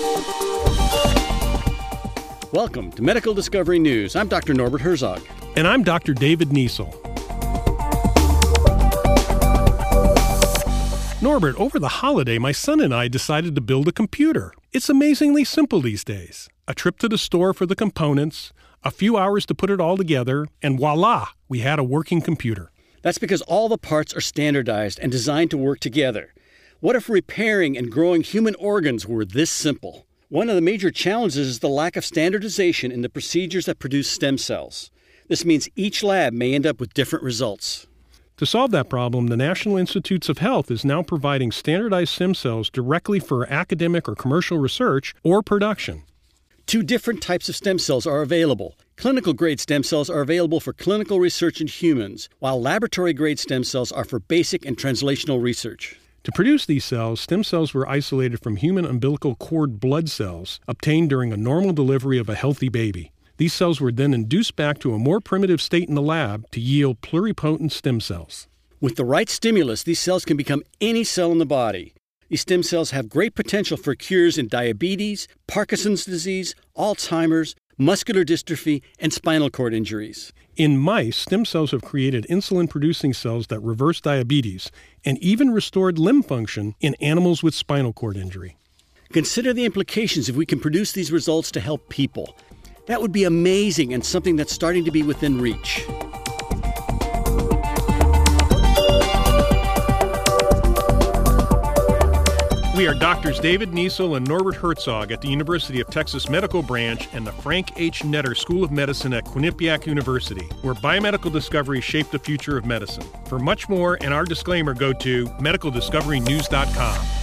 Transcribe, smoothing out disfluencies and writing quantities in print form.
Welcome to Medical Discovery News. I'm Dr. Norbert Herzog. And I'm Dr. David Niesel. Norbert, over the holiday, my son and I decided to build a computer. It's amazingly simple these days. A trip to the store for the components, a few hours to put it all together, and voila, we had a working computer. That's because all the parts are standardized and designed to work together. What if repairing and growing human organs were this simple? One of the major challenges is the lack of standardization in the procedures that produce stem cells. This means each lab may end up with different results. To solve that problem, the National Institutes of Health is now providing standardized stem cells directly for academic or commercial research or production. 2 different types of stem cells are available. Clinical-grade stem cells are available for clinical research in humans, while laboratory-grade stem cells are for basic and translational research. To produce these cells, stem cells were isolated from human umbilical cord blood cells obtained during a normal delivery of a healthy baby. These cells were then induced back to a more primitive state in the lab to yield pluripotent stem cells. With the right stimulus, these cells can become any cell in the body. These stem cells have great potential for cures in diabetes, Parkinson's disease, Alzheimer's, muscular dystrophy, and spinal cord injuries. In mice, stem cells have created insulin-producing cells that reverse diabetes and even restored limb function in animals with spinal cord injury. Consider the implications if we can produce these results to help people. That would be amazing and something that's starting to be within reach. We are Doctors David Niesel and Norbert Herzog at the University of Texas Medical Branch and the Frank H. Netter School of Medicine at Quinnipiac University, where biomedical discoveries shape the future of medicine. For much more and our disclaimer, go to medicaldiscoverynews.com.